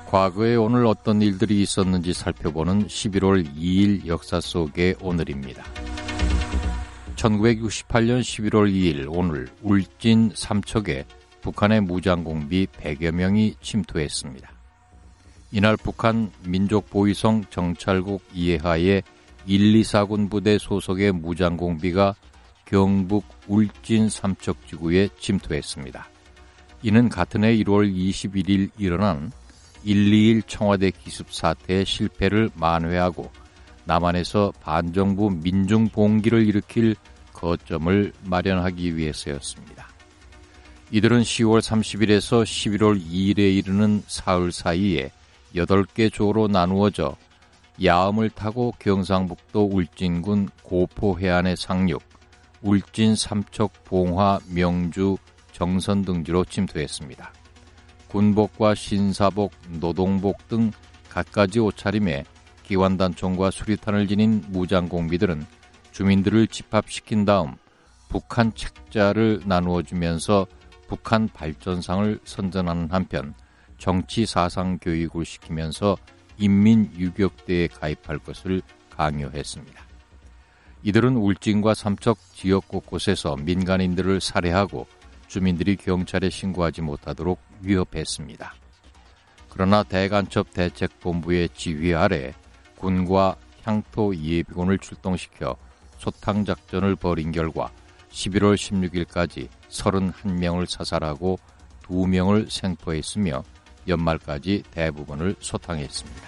과거에 오늘 어떤 일들이 있었는지 살펴보는 11월 2일 역사 속의 오늘입니다. 1968년 11월 2일 오늘 울진 삼척에 북한의 무장공비 100여 명이 침투했습니다. 이날 북한 민족보위성 정찰국 이해하에 124군 부대 소속의 무장공비가 경북 울진 삼척지구에 침투했습니다. 이는 같은 해 1월 21일 일어난 121 청와대 기습 사태의 실패를 만회하고 남한에서 반정부 민중봉기를 일으킬 거점을 마련하기 위해서였습니다. 이들은 10월 30일에서 11월 2일에 이르는 사흘 사이에 8개 조로 나누어져 야음을 타고 경상북도 울진군 고포 해안에 상륙, 울진 삼척 봉화 명주 정선 등지로 침투했습니다. 군복과 신사복, 노동복 등 갖가지 옷차림에 기관단총과 수리탄을 지닌 무장공비들은 주민들을 집합시킨 다음 북한 책자를 나누어주면서 북한 발전상을 선전하는 한편 정치 사상 교육을 시키면서 인민유격대에 가입할 것을 강요했습니다. 이들은 울진과 삼척 지역 곳곳에서 민간인들을 살해하고 주민들이 경찰에 신고하지 못하도록 위협했습니다. 그러나 대간첩 대책본부의 지휘 아래 군과 향토 예비군을 출동시켜 소탕작전을 벌인 결과 11월 16일까지 31명을 사살하고 2명을 생포했으며 연말까지 대부분을 소탕했습니다.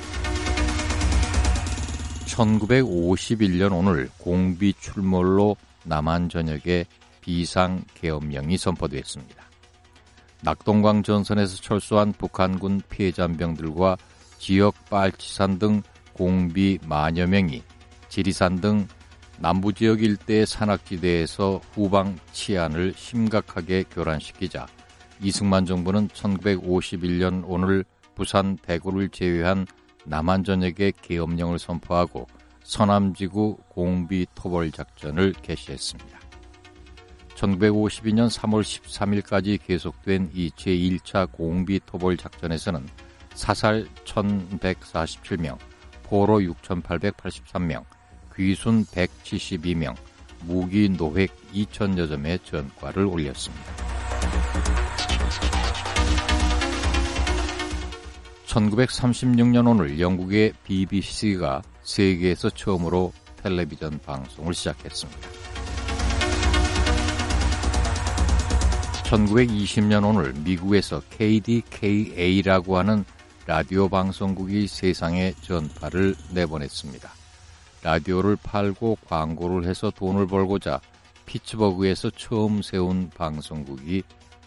1951년 오늘 공비 출몰로 남한 전역에 비상계엄령이 선포됐습니다. 낙동강 전선에서 철수한 북한군 피해잔병들과 지역 빨치산 등 공비 만여 명이 지리산 등 남부지역 일대의 산악지대에서 후방 치안을 심각하게 교란시키자 이승만 정부는 1951년 오늘 부산 대구를 제외한 남한 전역에 계엄령을 선포하고 서남지구 공비 토벌 작전을 개시했습니다. 1952년 3월 13일까지 계속된 이 제1차 공비 토벌 작전에서는 사살 1147명, 포로 6883명, 귀순 172명, 무기 노획 2000여 점의 전과를 올렸습니다. 1936년 오늘 영국의 BBC가 세계에서 처음으로 텔레비전 방송을 시작했습니다. 1920년 오늘 미국에서 KDKA라고 하는 라디오 방송국이 세상에 전파를 내보냈습니다. 라디오를 팔고 광고를 해서 돈을 벌고자 피츠버그에서 처음 세운 방송국이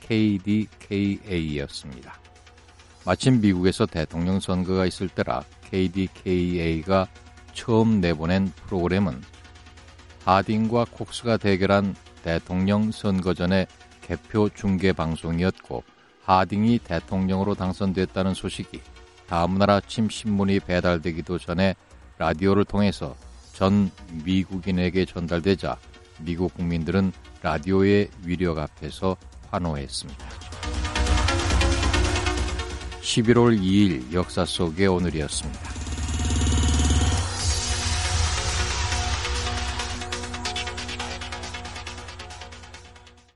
KDKA였습니다. 마침 미국에서 대통령 선거가 있을 때라 KDKA가 처음 내보낸 프로그램은 하딩과 콕스가 대결한 대통령 선거 전에 개표 중계 방송이었고 하딩이 대통령으로 당선됐다는 소식이 다음날 아침 신문이 배달되기도 전에 라디오를 통해서 전 미국인에게 전달되자 미국 국민들은 라디오의 위력 앞에서 환호했습니다. 11월 2일 역사 속의 오늘이었습니다.